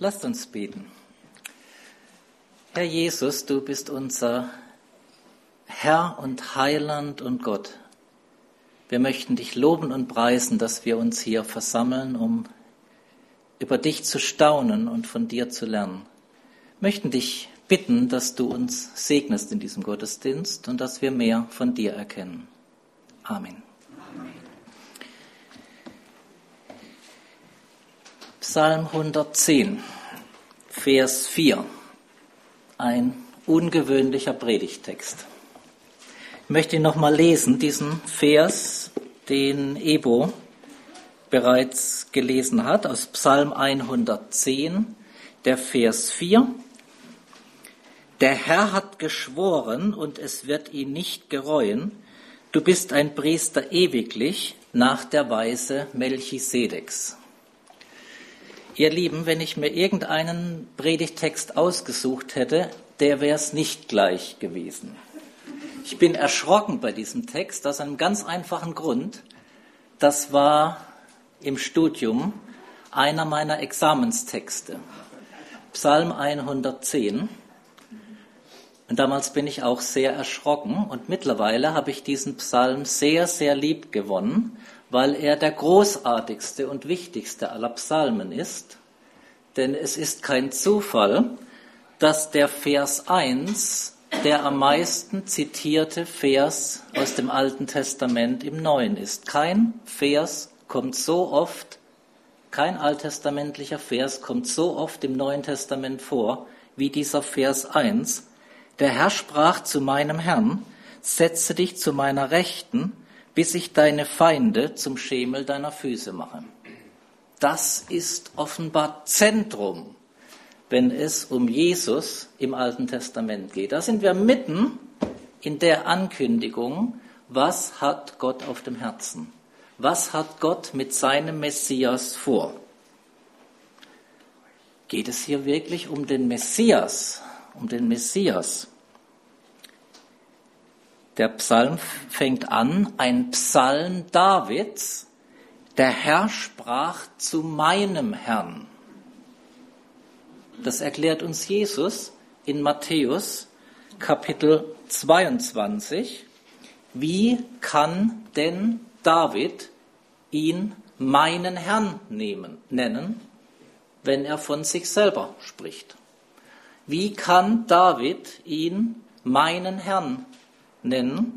Lasst uns beten. Herr Jesus, du bist unser Herr und Heiland und Gott. Wir möchten dich loben und preisen, dass wir uns hier versammeln, um über dich zu staunen und von dir zu lernen. Wir möchten dich bitten, dass du uns segnest in diesem Gottesdienst und dass wir mehr von dir erkennen. Amen. Psalm 110, Vers 4, ein ungewöhnlicher Predigttext. Ich möchte ihn nochmal lesen, diesen Vers, den Ebo bereits gelesen hat, aus Psalm 110, der Vers 4. Der Herr hat geschworen und es wird ihn nicht gereuen, du bist ein Priester ewiglich nach der Weise Melchisedeks. Ihr Lieben, wenn ich mir irgendeinen Predigttext ausgesucht hätte, der wäre es nicht gleich gewesen. Ich bin erschrocken bei diesem Text aus einem ganz einfachen Grund. Das war im Studium einer meiner Examenstexte, Psalm 110. Und damals bin ich auch sehr erschrocken und mittlerweile habe ich diesen Psalm sehr, sehr lieb gewonnen, weil er der großartigste und wichtigste aller Psalmen ist. Denn es ist kein Zufall, dass der Vers 1 der am meisten zitierte Vers aus dem Alten Testament im Neuen ist. Kein Vers kommt so oft, kein alttestamentlicher Vers kommt so oft im Neuen Testament vor, wie dieser Vers 1. Der Herr sprach zu meinem Herrn, setze dich zu meiner Rechten, bis ich deine Feinde zum Schemel deiner Füße mache. Das ist offenbar Zentrum, wenn es um Jesus im Alten Testament geht. Da sind wir mitten in der Ankündigung, was hat Gott auf dem Herzen? Was hat Gott mit seinem Messias vor? Geht es hier wirklich um den Messias? Um den Messias? Der Psalm fängt an, ein Psalm Davids. Der Herr sprach zu meinem Herrn. Das erklärt uns Jesus in Matthäus Kapitel 22. Wie kann denn David ihn meinen Herrn nennen, wenn er von sich selber spricht? Wie kann David ihn meinen Herrn nennen,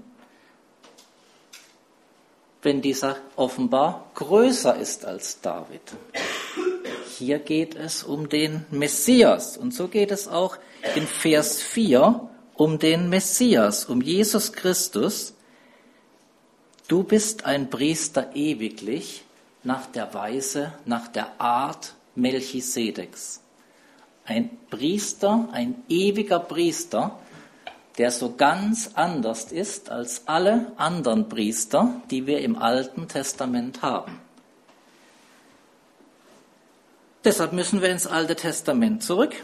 wenn dieser offenbar größer ist als David? Hier geht es um den Messias. Und so geht es auch in Vers 4 um den Messias, um Jesus Christus. Du bist ein Priester ewiglich nach der Weise, nach der Art Melchisedeks. Ein Priester, ein ewiger Priester, der so ganz anders ist als alle anderen Priester, die wir im Alten Testament haben. Deshalb müssen wir ins Alte Testament zurück.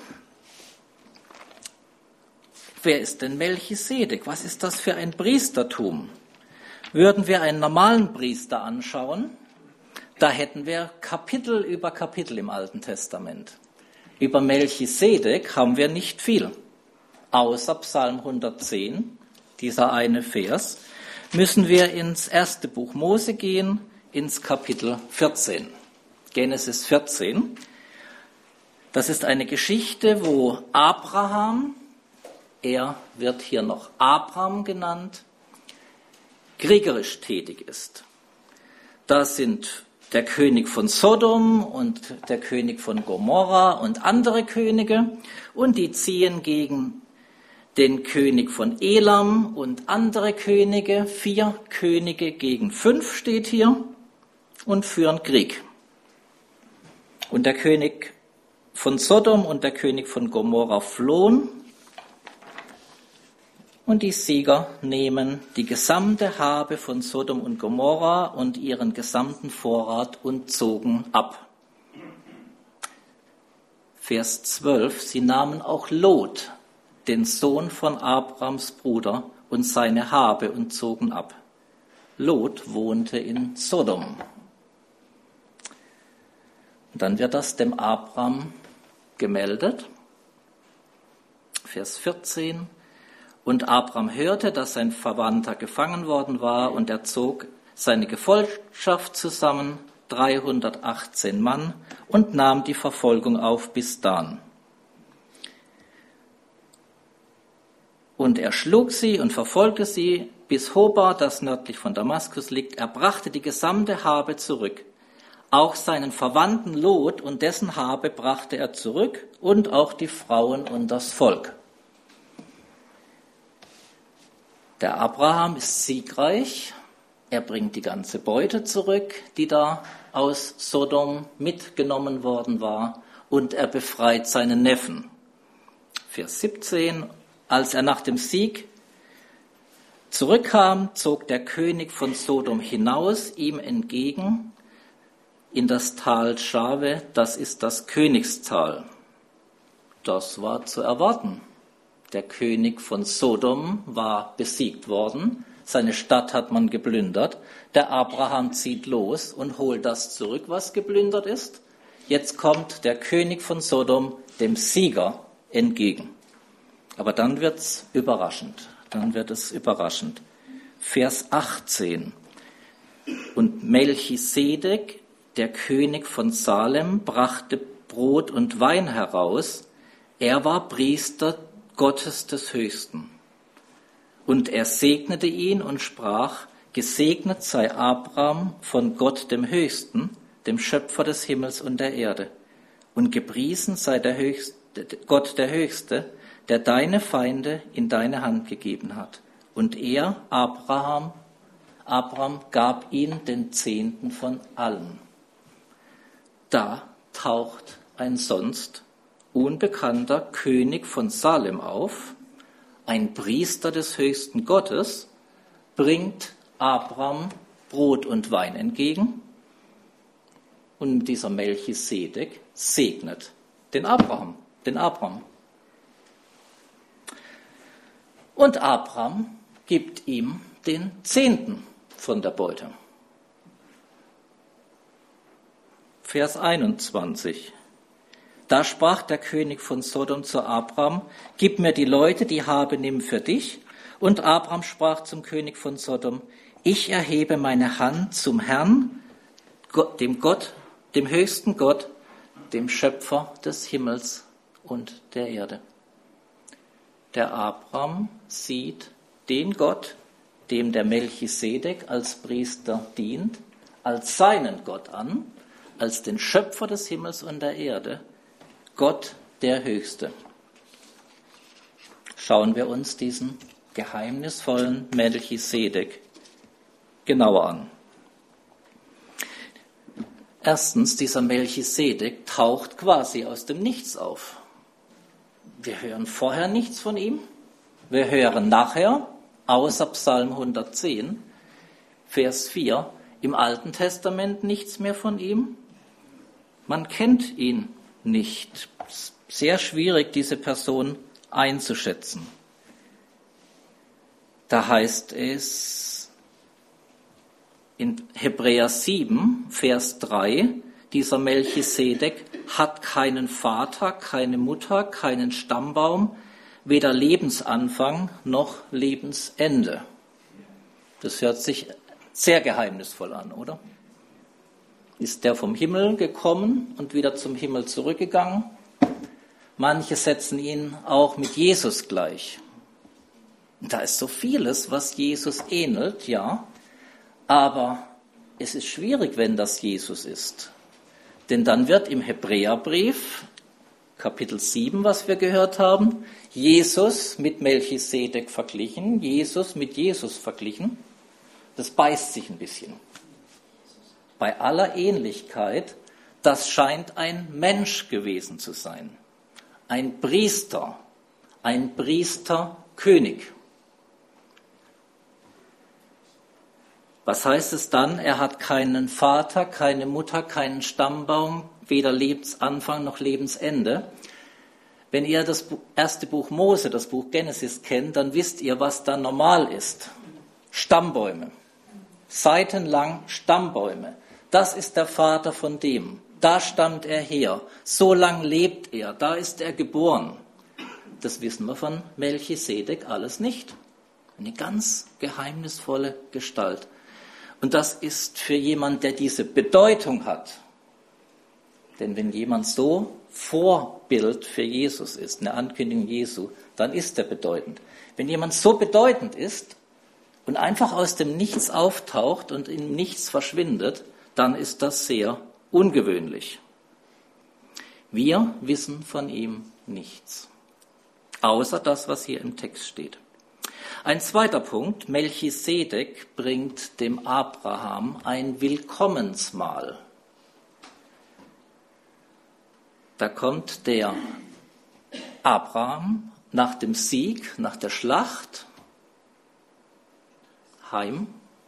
Wer ist denn Melchisedek? Was ist das für ein Priestertum? Würden wir einen normalen Priester anschauen, da hätten wir Kapitel über Kapitel im Alten Testament. Über Melchisedek haben wir nicht viel. Außer Psalm 110, dieser eine Vers, müssen wir ins erste Buch Mose gehen, ins Kapitel 14. Genesis 14. Das ist eine Geschichte, wo Abraham, er wird hier noch Abram genannt, kriegerisch tätig ist. Da sind der König von Sodom und der König von Gomorra und andere Könige und die ziehen gegen den König von Elam und andere Könige, 4 Könige gegen 5 steht hier, und führen Krieg. Und der König von Sodom und der König von Gomorra flohen und die Sieger nehmen die gesamte Habe von Sodom und Gomorra und ihren gesamten Vorrat und zogen ab. Vers 12, sie nahmen auch Lot, den Sohn von Abrams Bruder, und seine Habe und zogen ab. Lot wohnte in Sodom. Und dann wird das dem Abram gemeldet. Vers 14. Und Abraham hörte, dass sein Verwandter gefangen worden war, und er zog seine Gefolgschaft zusammen, 318 Mann, und nahm die Verfolgung auf bis Dan. Und er schlug sie und verfolgte sie bis Hoba, das nördlich von Damaskus liegt. Er brachte die gesamte Habe zurück. Auch seinen Verwandten Lot und dessen Habe brachte er zurück und auch die Frauen und das Volk. Der Abraham ist siegreich. Er bringt die ganze Beute zurück, die da aus Sodom mitgenommen worden war, und er befreit seinen Neffen. Vers 17. Als er nach dem Sieg zurückkam, zog der König von Sodom hinaus ihm entgegen in das Tal Schave, das ist das Königstal. Das war zu erwarten. Der König von Sodom war besiegt worden, seine Stadt hat man geplündert. Der Abraham zieht los und holt das zurück, was geplündert ist. Jetzt kommt der König von Sodom dem Sieger entgegen. Aber dann wird es überraschend. Vers 18. Und Melchisedek, der König von Salem, brachte Brot und Wein heraus. Er war Priester Gottes des Höchsten. Und er segnete ihn und sprach: Gesegnet sei Abraham von Gott dem Höchsten, dem Schöpfer des Himmels und der Erde. Und gepriesen sei Gott der Höchste, der deine Feinde in deine Hand gegeben hat. Und er, Abraham, gab ihm den Zehnten von allem. Da taucht ein sonst unbekannter König von Salem auf, ein Priester des höchsten Gottes, bringt Abraham Brot und Wein entgegen, und dieser Melchisedek segnet den Abraham. Und Abraham gibt ihm den Zehnten von der Beute. Vers 21. Da sprach der König von Sodom zu Abraham: Gib mir die Leute, die Habe nimm für dich. Und Abraham sprach zum König von Sodom: Ich erhebe meine Hand zum Herrn, dem höchsten Gott, dem Schöpfer des Himmels und der Erde. Der Abraham sieht den Gott, dem der Melchisedek als Priester dient, als seinen Gott an, als den Schöpfer des Himmels und der Erde, Gott der Höchste. Schauen wir uns diesen geheimnisvollen Melchisedek genauer an. Erstens, dieser Melchisedek taucht quasi aus dem Nichts auf. Wir hören vorher nichts von ihm. Wir hören nachher, außer Psalm 110, Vers 4, im Alten Testament nichts mehr von ihm. Man kennt ihn nicht. Sehr schwierig, diese Person einzuschätzen. Da heißt es in Hebräer 7, Vers 3, dieser Melchisedek hat keinen Vater, keine Mutter, keinen Stammbaum, weder Lebensanfang noch Lebensende. Das hört sich sehr geheimnisvoll an, oder? Ist der vom Himmel gekommen und wieder zum Himmel zurückgegangen? Manche setzen ihn auch mit Jesus gleich. Da ist so vieles, was Jesus ähnelt, ja, aber es ist schwierig, wenn das Jesus ist. Denn dann wird im Hebräerbrief, Kapitel 7, was wir gehört haben, Jesus mit Melchisedek verglichen, Jesus mit Jesus verglichen. Das beißt sich ein bisschen. Bei aller Ähnlichkeit, das scheint ein Mensch gewesen zu sein. Ein Priesterkönig. Was heißt es dann? Er hat keinen Vater, keine Mutter, keinen Stammbaum, weder Lebensanfang noch Lebensende. Wenn ihr das erste Buch Mose, das Buch Genesis kennt, dann wisst ihr, was da normal ist. Stammbäume. Seitenlang Stammbäume. Das ist der Vater von dem, da stammt er her, so lang lebt er, da ist er geboren. Das wissen wir von Melchisedek alles nicht. Eine ganz geheimnisvolle Gestalt. Und das ist für jemand, der diese Bedeutung hat. Denn wenn jemand so Vorbild für Jesus ist, eine Ankündigung Jesu, dann ist er bedeutend. Wenn jemand so bedeutend ist und einfach aus dem Nichts auftaucht und im Nichts verschwindet, dann ist das sehr ungewöhnlich. Wir wissen von ihm nichts, außer das, was hier im Text steht. Ein zweiter Punkt, Melchisedek bringt dem Abraham ein Willkommensmahl. Da kommt der Abraham nach dem Sieg, nach der Schlacht heim,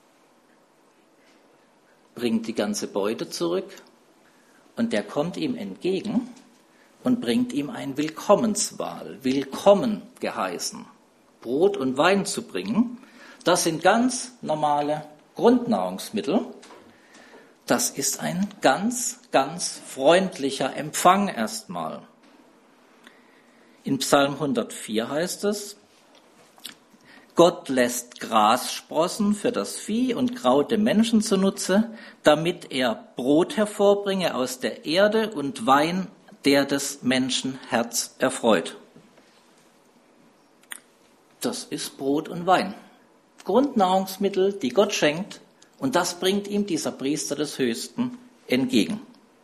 bringt die ganze Beute zurück und der kommt ihm entgegen und bringt ihm ein Willkommensmahl, willkommen geheißen. Brot und Wein zu bringen, das sind ganz normale Grundnahrungsmittel. Das ist ein ganz, ganz freundlicher Empfang erstmal. In Psalm 104 heißt es, Gott lässt Gras sprossen für das Vieh und Kraut dem Menschen zunutze, damit er Brot hervorbringe aus der Erde und Wein, der des Menschen Herz erfreut. Das ist Brot und Wein. Grundnahrungsmittel, die Gott schenkt, und das bringt ihm dieser Priester des Höchsten entgegen.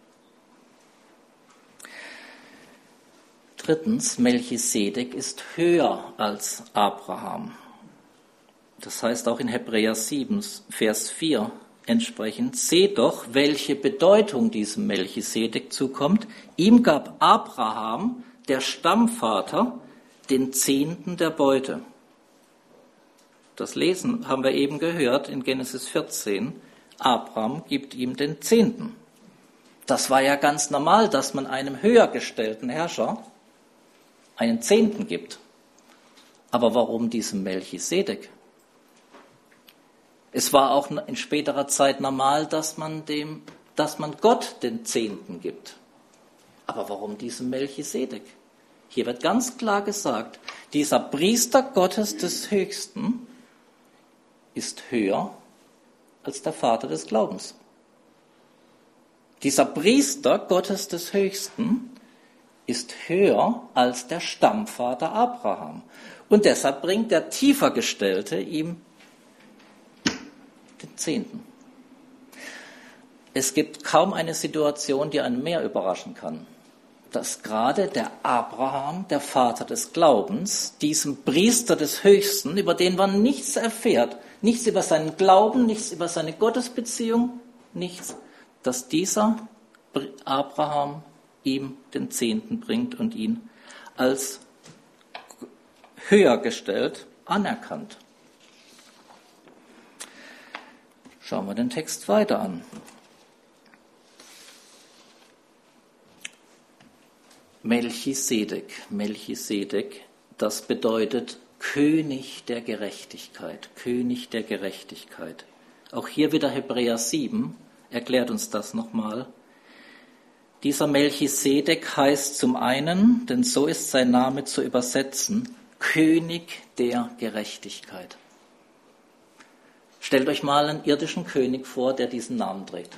Drittens, Melchisedek ist höher als Abraham. Das heißt auch in Hebräer 7, Vers 4 entsprechend, seht doch, welche Bedeutung diesem Melchisedek zukommt. Ihm gab Abraham, der Stammvater, den Zehnten der Beute. Das Lesen haben wir eben gehört in Genesis 14. Abraham gibt ihm den Zehnten. Das war ja ganz normal, dass man einem höher gestellten Herrscher einen Zehnten gibt. Aber warum diesem Melchisedek? Es war auch in späterer Zeit normal, dass man Gott den Zehnten gibt. Aber warum diesem Melchisedek? Hier wird ganz klar gesagt, dieser Priester Gottes des Höchsten ist höher als der Vater des Glaubens. Dieser Priester Gottes des Höchsten ist höher als der Stammvater Abraham. Und deshalb bringt der Tiefergestellte ihm den Zehnten. Es gibt kaum eine Situation, die einen mehr überraschen kann, dass gerade der Abraham, der Vater des Glaubens, diesem Priester des Höchsten, über den man nichts erfährt, nichts über seinen Glauben, nichts über seine Gottesbeziehung, nichts, dass dieser Abraham ihm den Zehnten bringt und ihn als höher gestellt anerkannt. Schauen wir den Text weiter an. Melchisedek, das bedeutet König der Gerechtigkeit, König der Gerechtigkeit. Auch hier wieder Hebräer 7 erklärt uns das nochmal. Dieser Melchisedek heißt zum einen, denn so ist sein Name zu übersetzen, König der Gerechtigkeit. Stellt euch mal einen irdischen König vor, der diesen Namen trägt.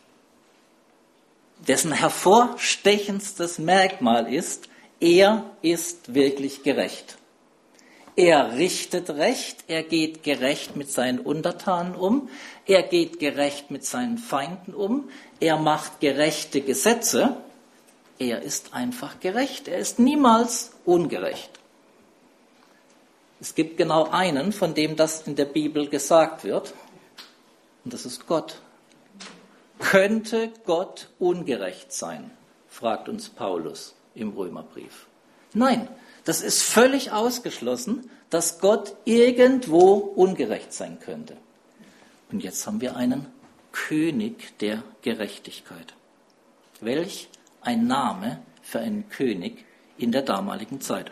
Dessen hervorstechendstes Merkmal ist, er ist wirklich gerecht. Er richtet Recht, er geht gerecht mit seinen Untertanen um, er geht gerecht mit seinen Feinden um, er macht gerechte Gesetze, er ist einfach gerecht, er ist niemals ungerecht. Es gibt genau einen, von dem das in der Bibel gesagt wird, und das ist Gott. Könnte Gott ungerecht sein? Fragt uns Paulus im Römerbrief. Nein, das ist völlig ausgeschlossen, dass Gott irgendwo ungerecht sein könnte. Und jetzt haben wir einen König der Gerechtigkeit. Welch ein Name für einen König in der damaligen Zeit.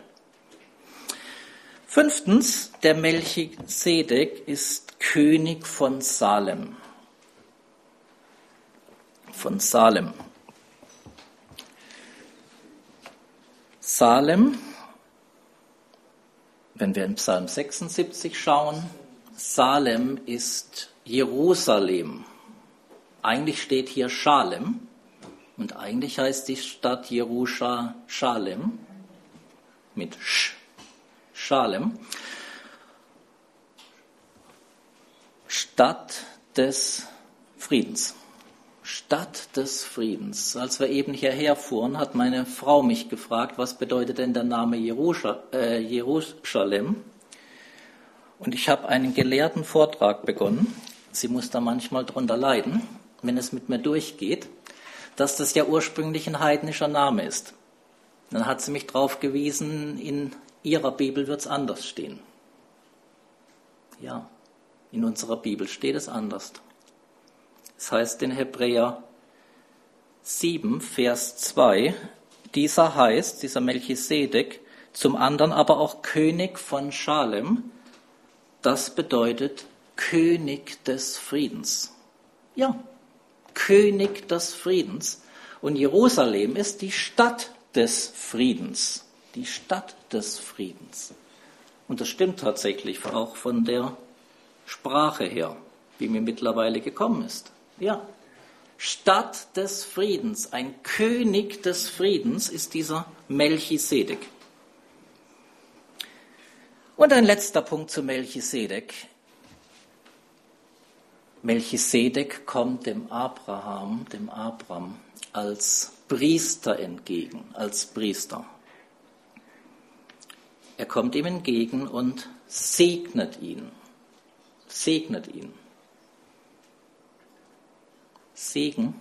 Fünftens, der Melchisedek ist König von Salem. Von Salem. Salem, wenn wir in Psalm 76 schauen, Salem ist Jerusalem. Eigentlich steht hier Schalem und eigentlich heißt die Stadt Jerusalem mit Sch, Schalem. Stadt des Friedens. Stadt des Friedens. Als wir eben hierher fuhren, hat meine Frau mich gefragt, was bedeutet denn der Name Jerusalem? Und ich habe einen gelehrten Vortrag begonnen. Sie muss da manchmal drunter leiden, wenn es mit mir durchgeht, dass das ja ursprünglich ein heidnischer Name ist. Dann hat sie mich darauf gewiesen, in ihrer Bibel wird es anders stehen. Ja, in unserer Bibel steht es anders. Das heißt in Hebräer 7, Vers 2, dieser Melchisedek, zum anderen aber auch König von Schalem, das bedeutet König des Friedens. Ja, König des Friedens. Und Jerusalem ist die Stadt des Friedens. Die Stadt des Friedens. Und das stimmt tatsächlich auch von der Sprache her, wie mir mittlerweile gekommen ist. Ja, Stadt des Friedens, ein König des Friedens ist dieser Melchisedek. Und ein letzter Punkt zu Melchisedek. Melchisedek kommt dem Abraham als Priester entgegen, als Priester. Er kommt ihm entgegen und segnet ihn. Segnet ihn. Segen,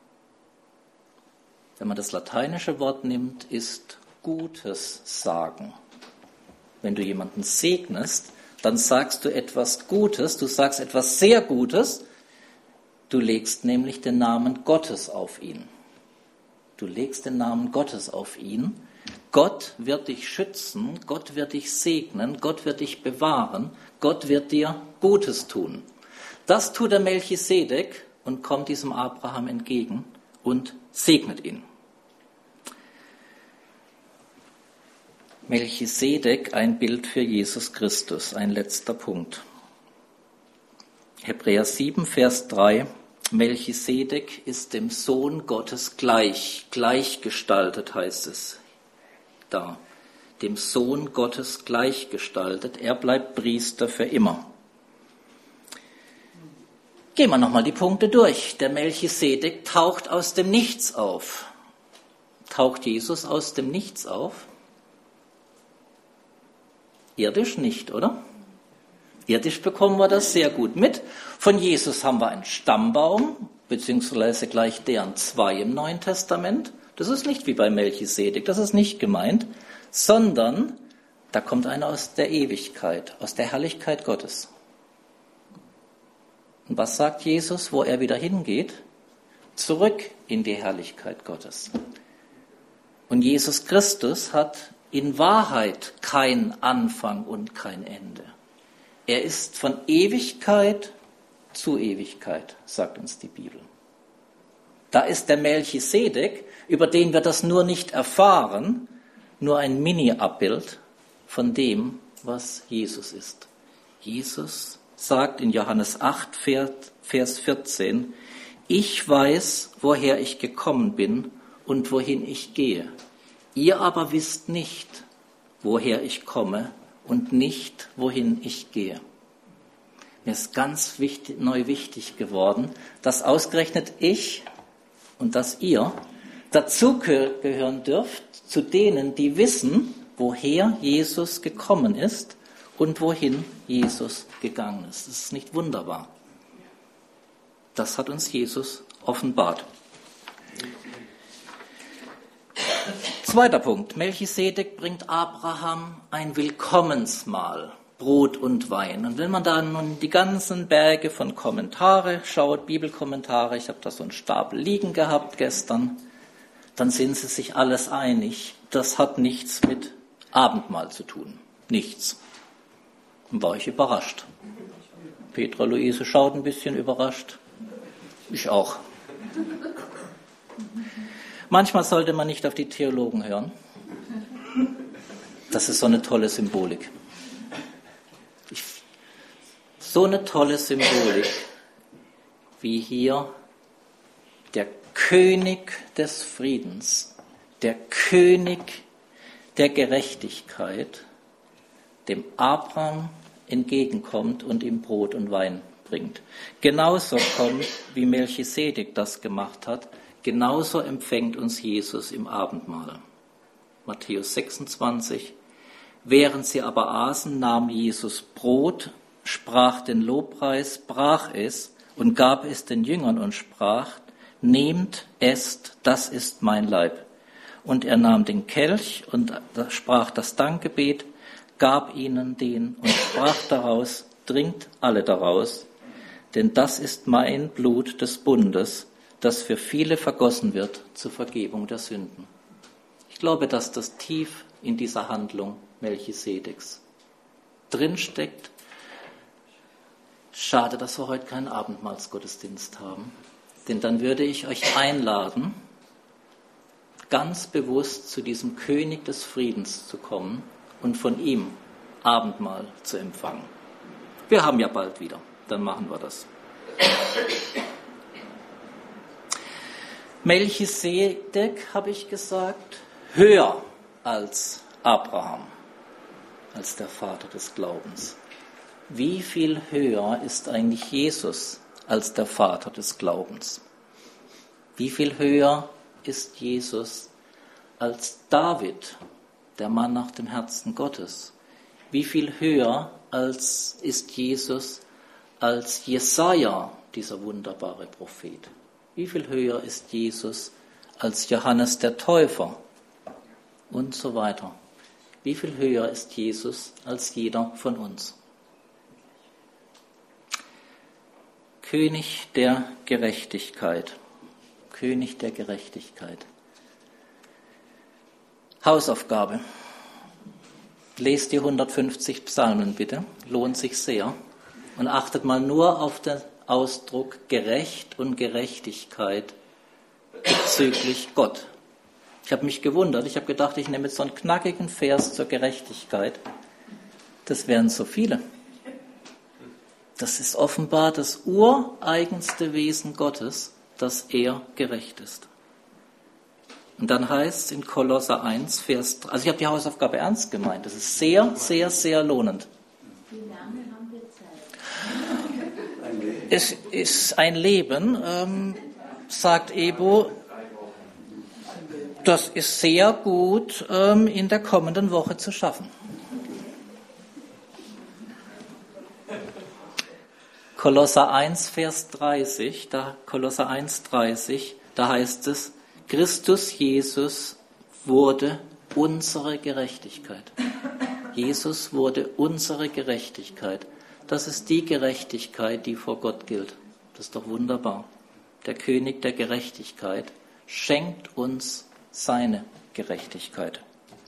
wenn man das lateinische Wort nimmt, ist Gutes sagen. Wenn du jemanden segnest, dann sagst du etwas Gutes, du sagst etwas sehr Gutes, du legst nämlich den Namen Gottes auf ihn. Du legst den Namen Gottes auf ihn. Gott wird dich schützen, Gott wird dich segnen, Gott wird dich bewahren, Gott wird dir Gutes tun. Das tut der Melchisedek und kommt diesem Abraham entgegen und segnet ihn. Melchisedek, ein Bild für Jesus Christus, ein letzter Punkt. Hebräer 7, Vers 3, Melchisedek ist dem Sohn Gottes gleichgestaltet, heißt es da. Dem Sohn Gottes gleichgestaltet, er bleibt Priester für immer. Gehen wir nochmal die Punkte durch. Der Melchisedek taucht aus dem Nichts auf. Taucht Jesus aus dem Nichts auf? Irdisch nicht, oder? Irdisch bekommen wir das sehr gut mit. Von Jesus haben wir einen Stammbaum, beziehungsweise gleich deren 2 im Neuen Testament. Das ist nicht wie bei Melchisedek, das ist nicht gemeint, sondern da kommt einer aus der Ewigkeit, aus der Herrlichkeit Gottes. Und was sagt Jesus, wo er wieder hingeht? Zurück in die Herrlichkeit Gottes. Und Jesus Christus hat in Wahrheit kein Anfang und kein Ende. Er ist von Ewigkeit zu Ewigkeit, sagt uns die Bibel. Da ist der Melchisedek, über den wir das nur nicht erfahren, nur ein Mini-Abbild von dem, was Jesus ist. Jesus sagt in Johannes 8, Vers 14, ich weiß, woher ich gekommen bin und wohin ich gehe. Ihr aber wisst nicht, woher ich komme und nicht, wohin ich gehe. Mir ist ganz neu wichtig geworden, dass ausgerechnet ich und dass ihr dazugehören dürft zu denen, die wissen, woher Jesus gekommen ist und wohin Jesus gegangen ist. Das ist nicht wunderbar. Das hat uns Jesus offenbart. Zweiter Punkt. Melchisedek bringt Abraham ein Willkommensmahl, Brot und Wein. Und wenn man da nun die ganzen Berge von Kommentare schaut, Bibelkommentare, ich habe da so einen Stapel liegen gehabt gestern, dann sind sie sich alles einig. Das hat nichts mit Abendmahl zu tun. Nichts. Und war ich überrascht. Petra Luise schaut ein bisschen überrascht. Ich auch. Manchmal sollte man nicht auf die Theologen hören. Das ist so eine tolle Symbolik. So eine tolle Symbolik, wie hier der König des Friedens, der König der Gerechtigkeit, dem Abraham entgegenkommt und ihm Brot und Wein bringt. Genauso kommt, wie Melchisedek das gemacht hat, genauso empfängt uns Jesus im Abendmahl. Matthäus 26. Während sie aber aßen, nahm Jesus Brot, sprach den Lobpreis, brach es und gab es den Jüngern und sprach: Nehmt, esst, das ist mein Leib. Und er nahm den Kelch und sprach das Dankgebet, gab ihnen den und sprach daraus: Trinkt alle daraus, denn das ist mein Blut des Bundes, das für viele vergossen wird zur Vergebung der Sünden. Ich glaube, dass das tief in dieser Handlung Melchisedeks drinsteckt. Schade, dass wir heute keinen Abendmahlsgottesdienst haben, denn dann würde ich euch einladen, ganz bewusst zu diesem König des Friedens zu kommen und von ihm Abendmahl zu empfangen. Wir haben ja bald wieder, dann machen wir das. Melchisedek, habe ich gesagt, höher als Abraham, als der Vater des Glaubens. Wie viel höher ist eigentlich Jesus als der Vater des Glaubens? Wie viel höher ist Jesus als David, der Mann nach dem Herzen Gottes? Wie viel höher ist Jesus als Jesaja, dieser wunderbare Prophet? Wie viel höher ist Jesus als Johannes der Täufer? Und so weiter. Wie viel höher ist Jesus als jeder von uns? König der Gerechtigkeit. König der Gerechtigkeit. Hausaufgabe. Lest die 150 Psalmen bitte, lohnt sich sehr. Und achtet mal nur auf den Ausdruck gerecht und Gerechtigkeit bezüglich Gott. Ich habe mich gewundert, ich habe gedacht, ich nehme jetzt so einen knackigen Vers zur Gerechtigkeit. Das wären so viele. Das ist offenbar das ureigenste Wesen Gottes, dass er gerecht ist. Und dann heißt es in Kolosser 1, Vers 3, also ich habe die Hausaufgabe ernst gemeint, das ist sehr, sehr, sehr lohnend. Wie lange haben wir Zeit? Es ist ein Leben, sagt Ebo, das ist sehr gut in der kommenden Woche zu schaffen. Kolosser 1, Vers 30, Kolosser 1, 30, da heißt es, Christus Jesus wurde unsere Gerechtigkeit. Jesus wurde unsere Gerechtigkeit. Das ist die Gerechtigkeit, die vor Gott gilt. Das ist doch wunderbar. Der König der Gerechtigkeit schenkt uns seine Gerechtigkeit.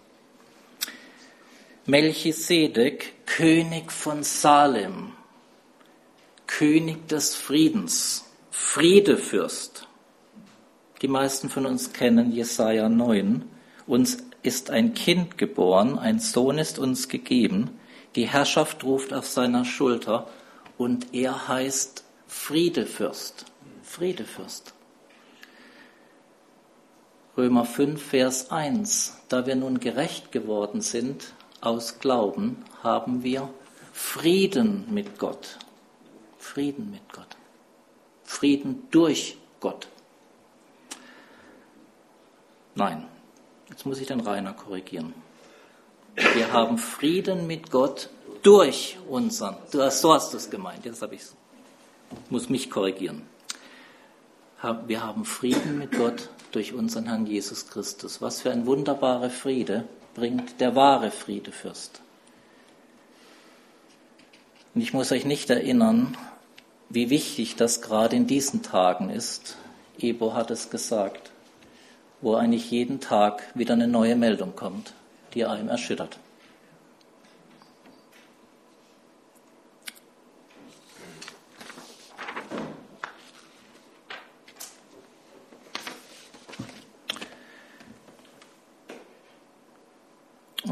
Melchisedek, König von Salem, König des Friedens, Friedefürst. Die meisten von uns kennen Jesaja 9. Uns ist ein Kind geboren, ein Sohn ist uns gegeben, die Herrschaft ruft auf seiner Schulter und er heißt Friedefürst. Friedefürst. Römer 5, Vers 1. Da wir nun gerecht geworden sind aus Glauben, haben wir Frieden mit Gott. Frieden mit Gott. Frieden durch Gott. Nein, jetzt muss ich den Rainer korrigieren. Wir haben Frieden mit Gott durch unseren, so hast du es gemeint, jetzt muss mich korrigieren. Wir haben Frieden mit Gott durch unseren Herrn Jesus Christus. Was für ein wunderbarer Friede bringt der wahre Friedefürst. Und ich muss euch nicht erinnern, wie wichtig das gerade in diesen Tagen ist. Ebo hat es gesagt, wo eigentlich jeden Tag wieder eine neue Meldung kommt, die einem erschüttert.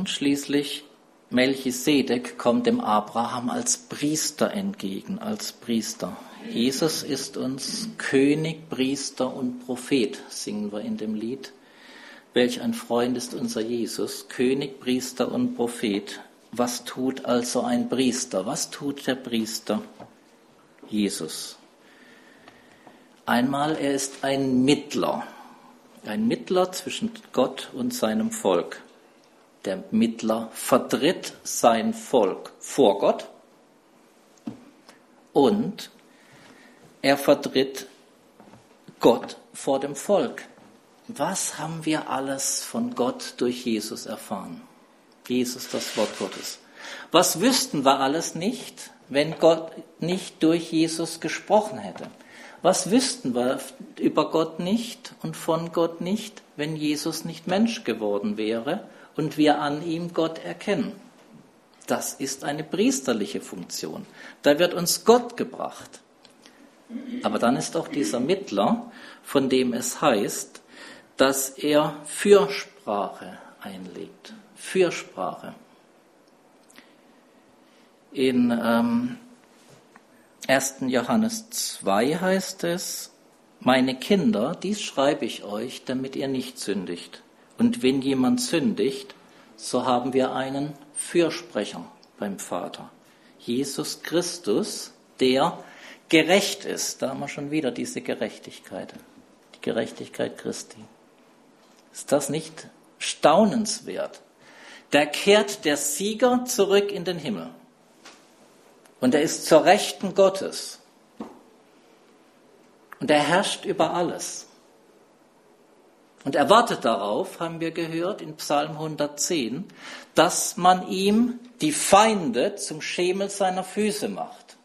Und schließlich Melchisedek kommt dem Abraham als Priester entgegen, als Priester. Jesus ist uns König, Priester und Prophet, singen wir in dem Lied. Welch ein Freund ist unser Jesus, König, Priester und Prophet. Was tut also ein Priester? Was tut der Priester? Jesus. Einmal, er ist ein Mittler zwischen Gott und seinem Volk. Der Mittler vertritt sein Volk vor Gott und er vertritt Gott vor dem Volk. Was haben wir alles von Gott durch Jesus erfahren? Jesus, das Wort Gottes. Was wüssten wir alles nicht, wenn Gott nicht durch Jesus gesprochen hätte? Was wüssten wir über Gott nicht und von Gott nicht, wenn Jesus nicht Mensch geworden wäre und wir an ihm Gott erkennen? Das ist eine priesterliche Funktion. Da wird uns Gott gebracht. Aber dann ist auch dieser Mittler, von dem es heißt, dass er Fürsprache einlegt. Fürsprache. In 1. Johannes 2 heißt es, meine Kinder, dies schreibe ich euch, damit ihr nicht sündigt. Und wenn jemand sündigt, so haben wir einen Fürsprecher beim Vater. Jesus Christus, der gerecht ist. Da haben wir schon wieder diese Gerechtigkeit. Die Gerechtigkeit Christi. Ist das nicht staunenswert? Da kehrt der Sieger zurück in den Himmel. Und er ist zur Rechten Gottes. Und er herrscht über alles. Und er wartet darauf, haben wir gehört in Psalm 110, dass man ihm die Feinde zum Schemel seiner Füße macht.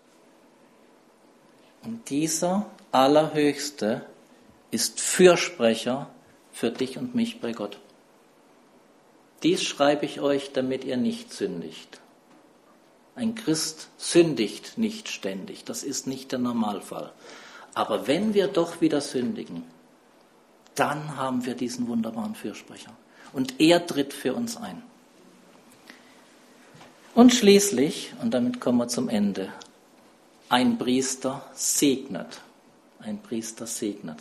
Und dieser Allerhöchste ist Fürsprecher für dich und mich bei Gott. Dies schreibe ich euch, damit ihr nicht sündigt. Ein Christ sündigt nicht ständig, das ist nicht der Normalfall. Aber wenn wir doch wieder sündigen, dann haben wir diesen wunderbaren Fürsprecher. Und er tritt für uns ein. Und schließlich, und damit kommen wir zum Ende, ein Priester segnet. Ein Priester segnet.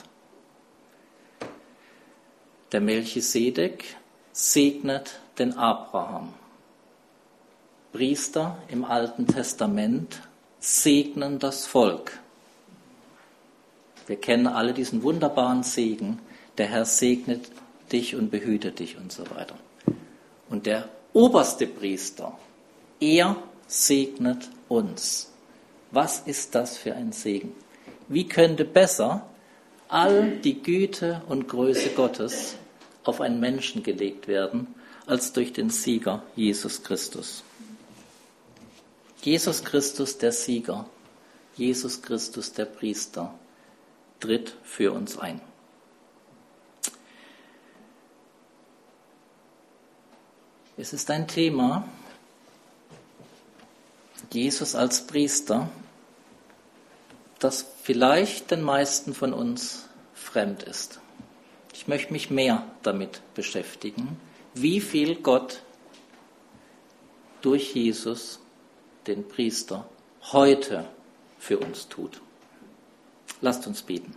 Der Melchisedek segnet den Abraham. Priester im Alten Testament segnen das Volk. Wir kennen alle diesen wunderbaren Segen, der Herr segnet dich und behüte dich und so weiter. Und der oberste Priester, er segnet uns. Was ist das für ein Segen? Wie könnte besser all die Güte und Größe Gottes auf einen Menschen gelegt werden, als durch den Sieger Jesus Christus? Jesus Christus der Sieger, Jesus Christus der Priester, tritt für uns ein. Es ist ein Thema, Jesus als Priester, das vielleicht den meisten von uns fremd ist. Ich möchte mich mehr damit beschäftigen, wie viel Gott durch Jesus, den Priester, heute für uns tut. Lasst uns beten.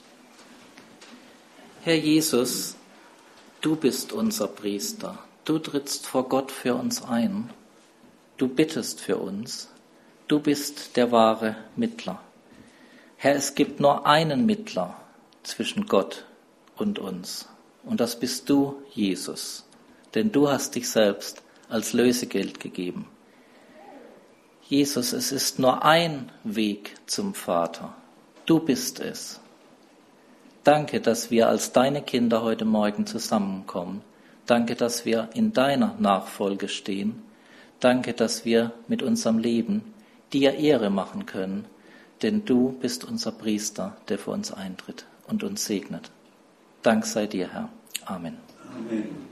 Herr Jesus, du bist unser Priester. Du trittst vor Gott für uns ein. Du bittest für uns. Du bist der wahre Mittler. Herr, es gibt nur einen Mittler zwischen Gott und uns. Und das bist du, Jesus. Denn du hast dich selbst als Lösegeld gegeben. Jesus, es ist nur ein Weg zum Vater. Du bist es. Danke, dass wir als deine Kinder heute Morgen zusammenkommen. Danke, dass wir in deiner Nachfolge stehen. Danke, dass wir mit unserem Leben dir Ehre machen können, denn du bist unser Priester, der für uns eintritt und uns segnet. Dank sei dir, Herr. Amen. Amen.